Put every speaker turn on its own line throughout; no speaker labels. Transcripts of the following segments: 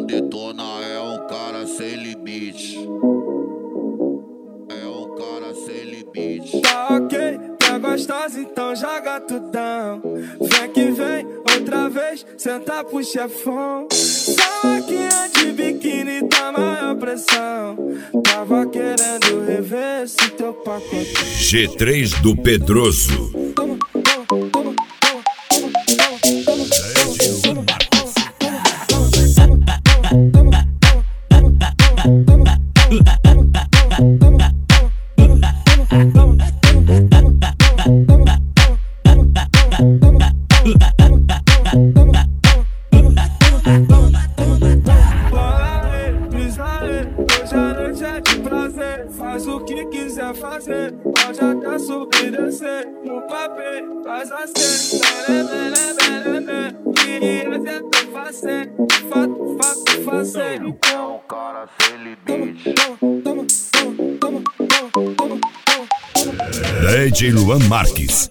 detona é um cara sem limite. É um cara sem limite.
Tá ok, tá gostosa, então joga tudão. Vem que vem, outra vez, senta pro chefão. Saquinha de biquíni tá maior pressão. Tava querendo rever esse teu pacote.
G3 do Pedroso.
Hoje a noite é de prazer, faz o que quiser fazer. Pode até subir e descer, no papel faz assim. Queria ver tu fazer, fato fazer.
É um cara sem limite.
DJ Luan Marques.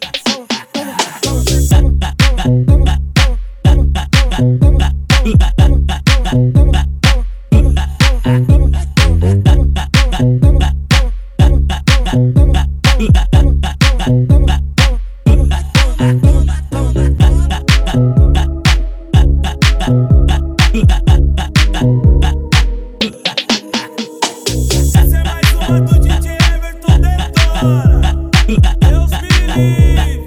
Essa é mais uma do DJ Everton Detona. Deus me livre.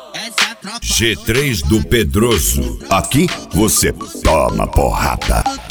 G3 do Pedroso. Aqui você toma porrada.